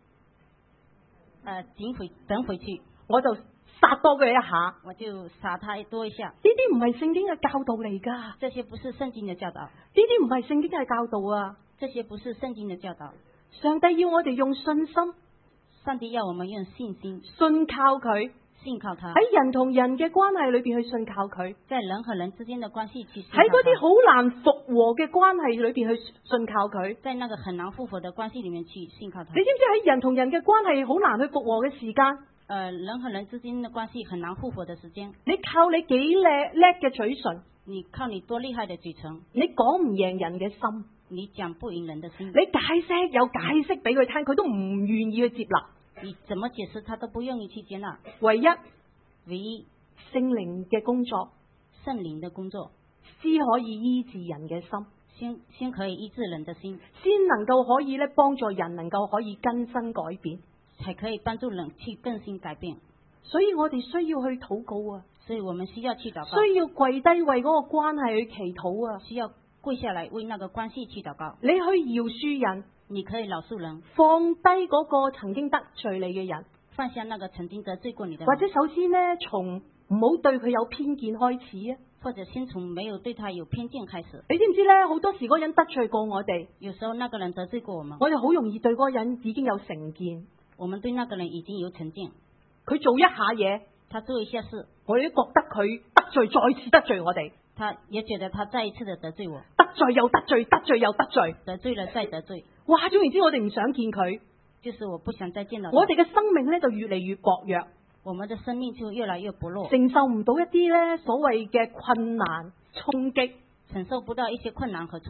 等回去， 我就殺多佢一下。 我就撒他多一下。 呢啲唔係聖經嘅教導嚟噶， 這些不是聖經的教導， 呢啲唔係聖經嘅教導啊！ 這些不是聖經的教導。 上帝要我哋用信心， 上帝要我們用信心信靠佢， 信靠他， 喺人同人嘅關係裏邊去信靠佢， 在人和人之間的關係去信靠喺嗰啲他， 好難復和嘅關係裏邊去信靠佢。 在那個很難復合的關係裡面去信靠他。 你知唔知喺人同人嘅關係好難去復和嘅時間， 人和人之間的關係很難復合的時間， 你靠你幾叻嘅嘴唇， 你靠你多厲害的嘴唇， 你講唔贏人嘅心， 你講不贏人的心， 你解釋俾佢聽，佢都唔願意去接納。 你怎麼解釋他都不願意去接納。 唯一唯一聖靈嘅工作， 聖靈的工作， 先可以醫治人嘅心， 先可以醫治人的心， 先能夠可以咧幫助人能夠可以更新改變。 才可以幫助人去更新改變。 所以我哋需要去禱告啊， 所以我們需要去禱告， 需要跪低為嗰個關係去祈禱啊。 需要跪下來為那個關係去禱告。 你去饒恕人， 你可以饒恕人， 放低嗰個曾經得罪你嘅人， 放下那個曾經得罪過你的人， 或者首先呢，從唔好對佢有偏見開始啊。 或者先從沒有對他有偏見開始。 你知唔知呢？好多時嗰個人得罪過我哋， 有時候那個人得罪過我們， 我哋好容易對嗰個人已經有成見。 我們對那個人已經有成見。 佢做一下嘢， 他做一下事， 我哋都覺得佢得罪，再次得罪我哋， 他也覺得他再一次的得罪我， 得罪又得罪，得罪又得罪， 得罪了再得罪。 哇！總言之，我哋唔想見佢， 就是我不想再見到他。 我哋嘅生命咧就越嚟越薄弱， 我們的生命就越來越薄弱， 承受唔到一啲咧所謂嘅困難衝擊， 承受不到一些困難和衝擊。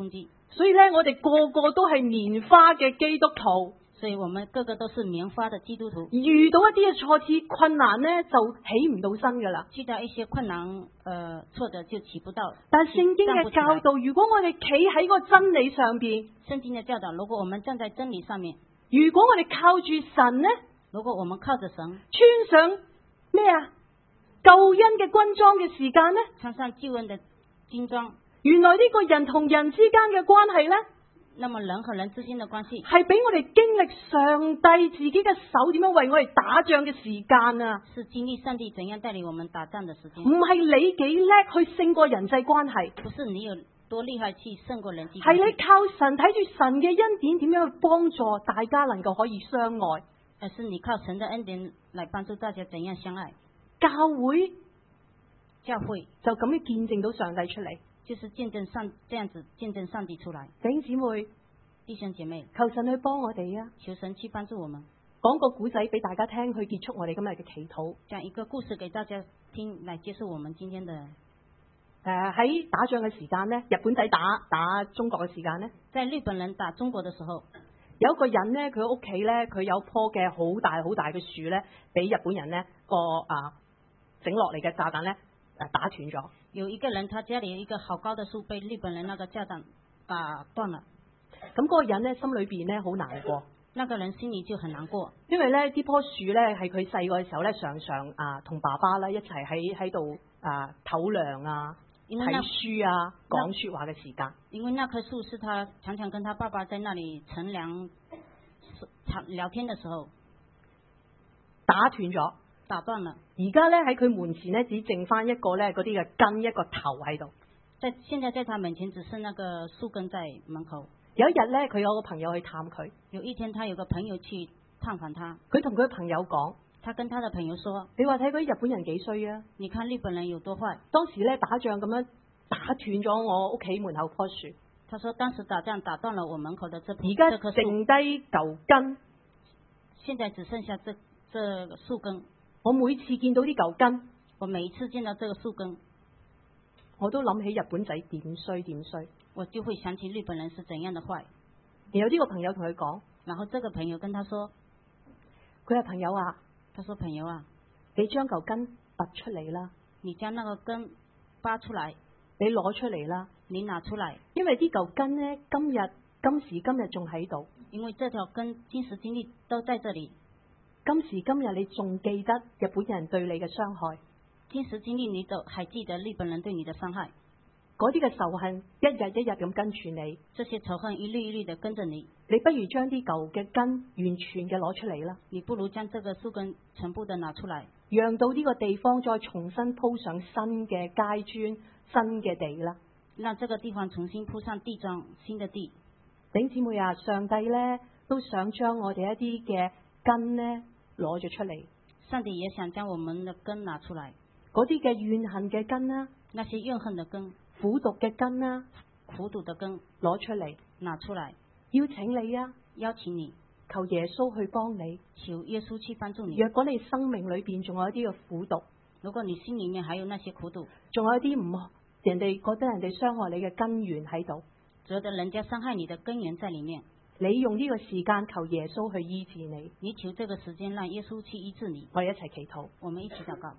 所以咧，我哋個個都係棉花嘅基督徒。 所以我們個個都是棉花的基督徒。 遇到一啲嘅挫折困難咧，就起唔到身噶啦。 遇到一些困難挫折就起不到。 但係聖經嘅教導，如果我哋企喺個真理上邊， 聖經嘅教導，如果我們站在真理上面， 如果我哋靠住神呢， 如果我們靠着神， 穿上咩啊救恩嘅軍裝嘅時間呢， 穿上救恩嘅軍裝， 原來呢個人同人之間嘅關係呢， 那麼人和人之間嘅關係係俾我哋經歷上帝自己嘅手點樣為我哋打仗嘅時間啊！ 是經歷上帝怎樣帶領我們打仗嘅時間， 唔係你幾叻去勝過人際關係， 不是你有多厲害去勝過人際關係， 係你靠神睇住神嘅恩典點樣去幫助大家能夠可以相愛， 而是你靠神嘅恩典來幫助大家怎樣相愛。 教會就咁樣見證到上帝出嚟， 就是見證上這樣子見證上帝出來。 弟兄姊妹、 弟兄姐妹， 求神去幫我哋啊！ 求神去幫助我們。 講個古仔俾大家聽，去結束我哋今日嘅祈禱。 講一個故事給大家聽，來結束我們今天的。 喺打仗嘅時間呢，日本仔打中國嘅時間呢， 在日本人打中國嘅時候， 有一個人呢，佢屋企呢，佢有棵嘅好大好大嘅樹呢，俾日本人呢整落嚟嘅炸彈呢打斷咗。 有一個人，他家裏有一個好高的樹，被日本人那個炸彈打斷了。 咁嗰個人呢，心裏邊呢好難過。 那個人心裏就很難過， 因為呢呢棵樹呢，係佢細個嘅時候呢，常常同爸爸呢一齊喺度唞涼啊、睇書啊、講說話嘅時間。 因為那棵樹是他常常跟他爸爸在那裏乘涼聊天的時候打斷咗。 打斷了。 而家咧喺佢門前咧，只剩翻一個咧嗰啲嘅根，一個頭喺度。 現在在他門前只剩那個樹根在門口。 有一日咧，佢有個朋友去探佢。 有一天，他有個朋友去探訪他。 佢同佢朋友講， 他跟他的朋友說： 你話睇嗰啲日本人幾衰啊？ 你看日本人有多壞。 當時咧打仗咁樣打斷咗我屋企門口棵樹。 他說當時打仗打斷了我門口的這棵樹。 而家剩低舊根。 現在只剩下這個樹根。 我每次見到啲舊根， 我每一次見到這個樹根， 我都諗起日本仔點衰， 我就會想起日本人是怎樣的壞。 然後呢個朋友同佢講， 然後這個朋友跟他說， 佢係朋友啊， 他說朋友啊， 你將舊根拔出嚟啦， 你將那個根拔出來， 你攞出嚟啦， 你拿出來， 因為啲舊根呢，今時今日仲喺度， 因為這條根今時今日都在這裏。 今時今日你仲記得日本人對你嘅傷害？ 今時今日你都還記得日本人對你的傷害？ 嗰啲嘅仇恨一日一日咁跟住你， 這些仇恨一律一律的跟着你。 你不如將啲舊嘅根完全嘅攞出嚟啦。 你不如將這個樹根全部的拿出來， 讓到呢個地方再重新鋪上新嘅階磚、新嘅地啦。 讓這個地方重新鋪上地磚、新的地。 弟兄姊妹啊，上帝咧都想將我哋一啲嘅根咧攞咗出嚟。 上帝也想將我們的根拿出來， 嗰啲嘅怨恨嘅根啦， 那些怨恨的根、 苦毒嘅根啦， 苦毒的根攞出嚟， 拿出來， 邀請你啊， 邀請你， 求耶穌去幫你， 求耶穌去幫助你。 若果你生命裏邊仲有一啲嘅苦毒， 如果你心裏面還有那些苦毒， 仲有一啲人哋覺得人哋傷害你嘅根源喺度， 覺得人家傷害你的根源在裏面， 你用呢個時間求耶穌去醫治你。 你求這個時間讓耶穌去醫治你。 我哋一齊祈禱， 我們一起禱告。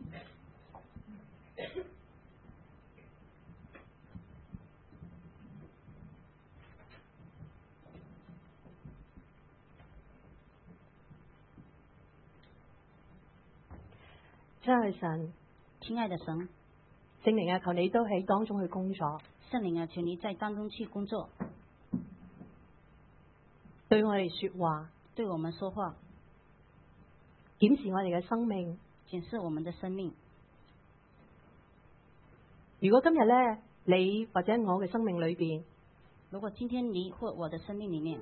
親愛神， 親愛的神， 聖靈啊，求你都喺當中去工作。 聖靈啊，求你在當中去工作， 對我哋說話， 對我們說話， 檢視我哋嘅生命， 檢視我們的生命。 如果今日呢，你或者我嘅生命裏邊， 如果今天你或我的生命裏面，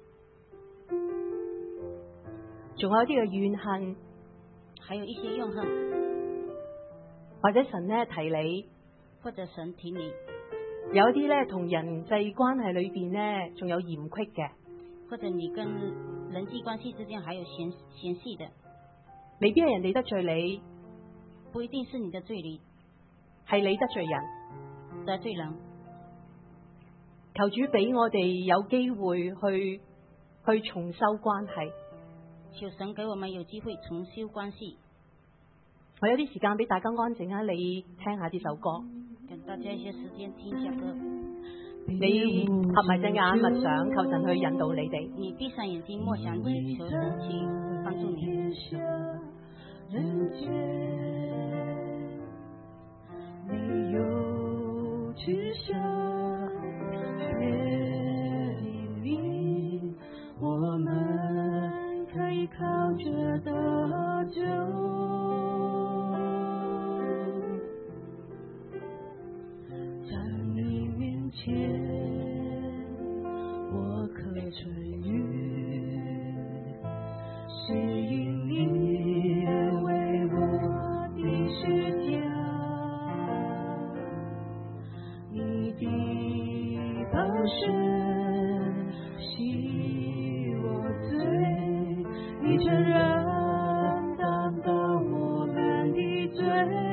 仲有一啲嘅怨恨， 還有一些怨恨， 或者神呢提你， 或者神提你， 有一啲呢同人際關係裏邊呢仲有嫌隙嘅， 或者你跟人際關係之間還有嫌隙的， 未必係人哋得罪你， 不一定是你得罪你， 係你得罪人， 得罪人。 求主俾我哋有機會去重修關係。 求神給我們有機會重修關係。 我有啲時間俾大家安靜啊，你聽下呢首歌。 給大家一些時間聽一下歌。 你合埋隻眼默想，求神去引導你哋。 你閉上眼睛默想，求神去幫助你。 沒有至下缺一，我們可以靠着得救，在你面前我可春雨，是因你為我的十架，你的寶血洗我罪，你承認擔當我們的罪，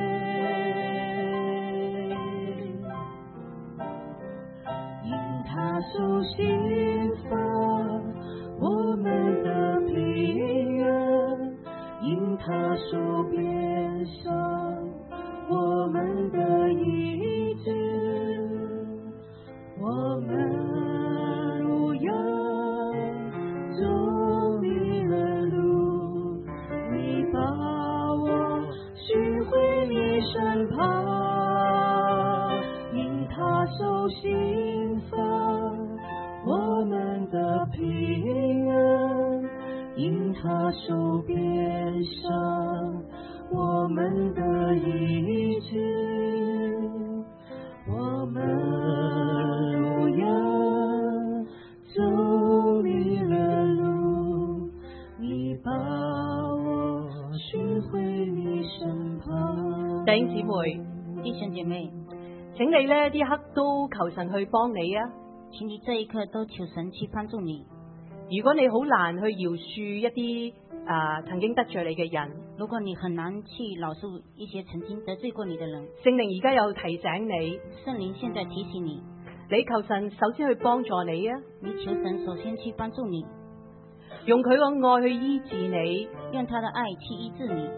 因他受刑罰我們的平安，因他受鞭傷我們的醫治，我們如羊走迷了路，你把我尋回你身旁，因他受刑罰我們的平安，因他受鞭傷我們的醫治，我們如羊走迷了路，你把我尋回你身旁。 弟兄姊妹， 弟兄姐妹， 請你呢一刻都求神去幫你啊！ 請你這一刻都求神去幫助你。 如果你好難去饒恕一啲曾經得罪你嘅人， 如果你很難去饒恕一些曾經得罪過你的人， 聖靈而家又提醒你， 聖靈現在提醒你， 你求神首先去幫助你啊！ 你求神首先去幫助你， 用佢個愛去醫治你， 用他的愛去醫治你，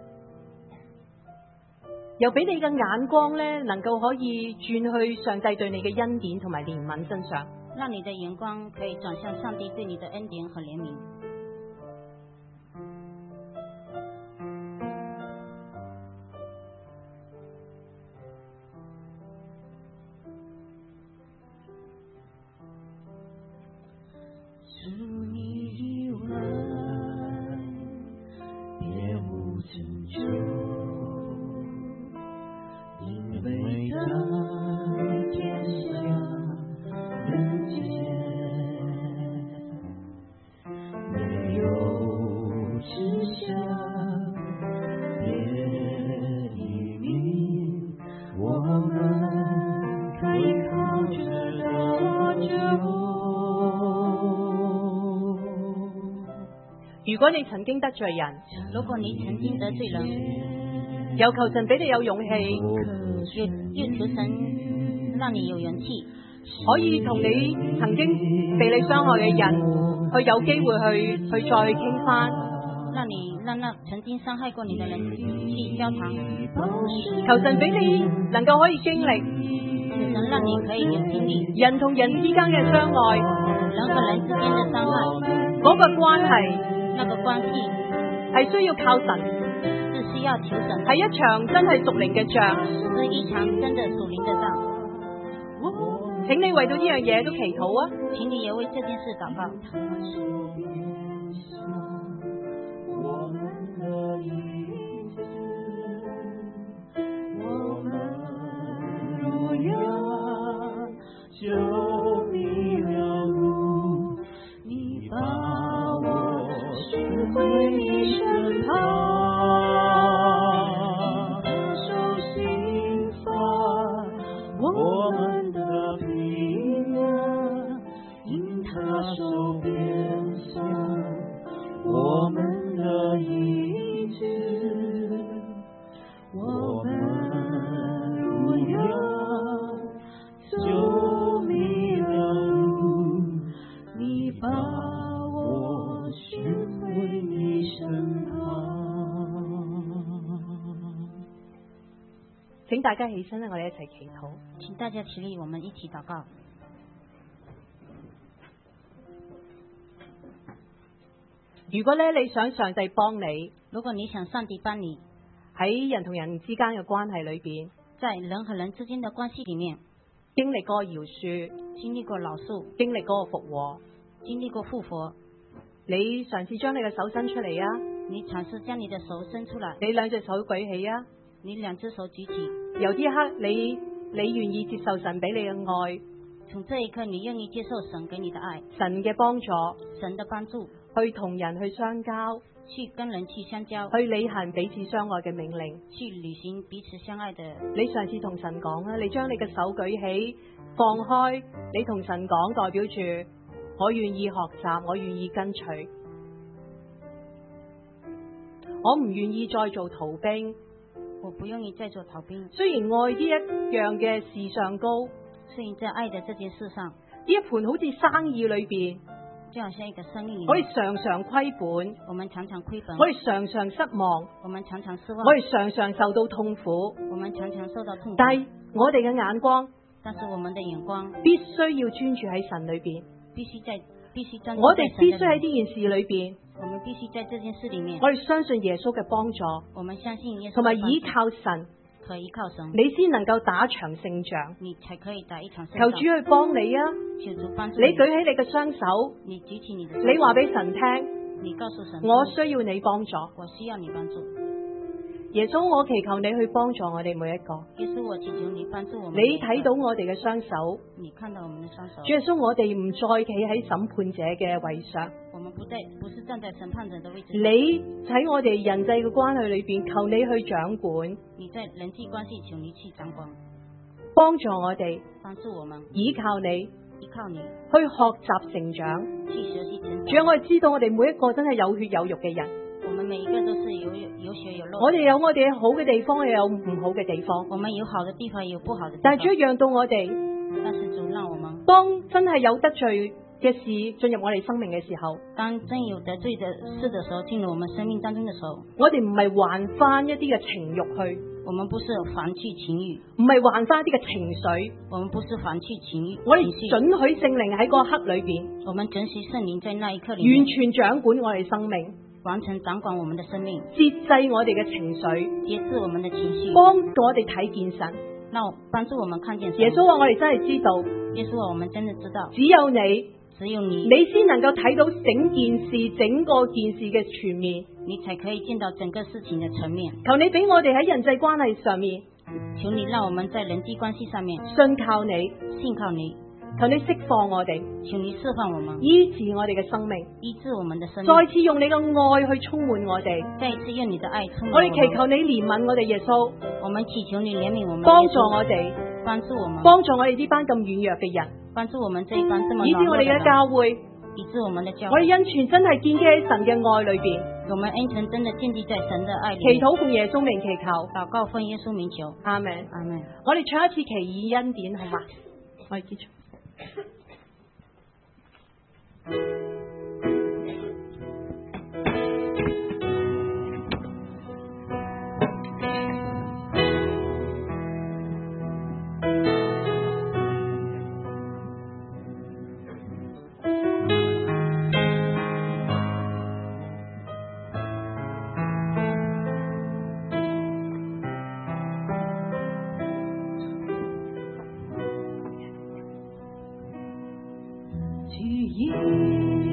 又俾你嘅眼光咧，能夠可以轉去上帝對你嘅恩典同埋憐憫身上， 讓你的眼光可以轉向上帝對你的恩典和憐憫。 除你以外，別無拯救，因為在天下人間，沒有至下別的名，我們可以靠着得救。 如果你曾經得罪人， 如果你曾經得罪人， 有求神俾你有勇氣， 又求神讓你有勇氣， 可以同你曾經被你傷害嘅人，去有機會去再傾翻， 讓那曾經傷害過你的人去交談， 求神俾你能夠可以經歷， 求神讓你可以有經歷人同人之間嘅相愛， 人和人之間的相愛， 嗰個關係， 那個關係係需要靠神， 是需要求神， 係一場真係屬靈嘅仗， 是一場真的屬靈的仗。 請你為到呢樣嘢都祈禱啊！ 請你也為這件事禱告。 就迷了路，你把我尋回你身旁，受刑罰我們的平安，因他受鞭傷我們的醫治。 大家起身咧，我哋一齊祈禱。 請大家起立，我們一起禱告。 如果咧你想上帝幫你， 如果你想上帝幫你喺人同人之間嘅關係裏邊， 在人和人之間的關係裡面， 經歷過饒恕， 經歷過饒恕， 經歷過復和， 經歷過復活， 你嘗試將你嘅手伸出嚟啊！ 你嘗試將你的手伸出來， 你兩隻手舉起啊！ 你兩隻手舉起。 由呢一刻你願意接受神俾你嘅愛， 從這一刻你願意接受神給你的愛， 神嘅幫助， 神的幫助， 去同人去相交， 去跟人去相交， 去履行彼此相愛嘅命令， 去履行彼此相愛的。 你嘗試同神講啊！你將你嘅手舉起，放開，你同神講，代表住我願意學習，我願意跟隨，我唔願意再做逃兵。 我不願意再做逃兵。 雖然愛呢一樣嘅事上高， 雖然在愛的這件事上， 呢一盤好似生意裏邊， 就好像一個生意裏面， 我哋常常虧本， 我們常常虧本， 我哋常常失望， 我們常常失望， 我哋常常受到痛苦， 我們常常受到痛苦。 但係我哋嘅眼光， 但是我們的眼光必須要專注喺神裏邊， 必須專注我哋必須在神的喺呢件事裏邊， 我們必須在這件事裏面， 我哋相信耶穌嘅幫助， 我們相信耶穌同埋依的幫助靠神， 和依靠神， 你先能夠打場勝仗。 你才可以打一場勝仗。 求主去幫你啊！ 求主幫助你舉起你嘅雙手， 你舉起你的手， 你話俾神聽， 你告訴神， 我需要你幫助。 我需要你幫助。 耶穌，我祈求你去幫助我哋每一個。 耶穌，我祈求你幫助我們。 你睇到我哋嘅雙手， 你看到我們的雙手。 主耶穌，我哋唔再企喺審判者嘅位上， 我們不是站在審判者的位置。 你喺我哋人際嘅關係裏邊，求你去掌管。 你在人際關係，求你去掌管， 幫助我哋， 幫助我們， 依靠你， 依靠你去學習成長。 去學習成長。 主啊，我哋知道我哋每一個真係有血有肉嘅人。 我們每一個都是有血有肉。 我哋有我哋好嘅地方，又有唔好嘅地方。 我們有好的地方，有不好的地方。 但係主讓到我哋， 但是主讓我們當真係有得罪嘅事進入我哋生命嘅時候， 當真有得罪的事的時候，進入我們生命當中的時候， 我哋唔係還翻一啲嘅情慾去， 我們不是還去情慾， 唔係還翻一啲嘅情緒， 我們不是還去情慾， 我哋准許聖靈喺嗰刻裏邊， 我們准許聖靈在那一刻裏面完全掌管我哋生命， 完全掌管我們的生命， 節制我哋嘅情緒， 節制我們的情緒， 幫我哋睇見神。 那幫助我們看見神。 耶穌話我哋真係知道， 耶穌話我們真的知道， 只有你， 只有你， 你先能夠睇到整件事、整個件事嘅全面， 你才可以見到整個事情的層面。 求你俾我哋喺人際關係上面， 求你讓我們在人際關係上面信靠你， 信靠你。 求你釋放我哋， 求你釋放我們， 醫治我哋嘅生命， 醫治我們的生命， 再次用你嘅愛去充滿我哋， 再一次用你的愛充滿我哋祈求你憐憫我哋耶穌， 我們祈求你憐憫我們， 幫助我哋， 幫助我們， 幫助我哋呢班咁軟弱嘅人， 幫助我們這一班這麼以致我哋嘅教會， 以致我們的教會， 我哋恩泉真係建基喺神嘅愛裏邊， 我們恩泉真的建立在神的愛裏， 祈禱奉耶穌名祈求， 禱告奉耶穌名求， 阿門， 阿門。 我哋唱一次奇異恩典，好嘛？我哋結束。 记忆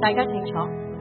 大家清楚。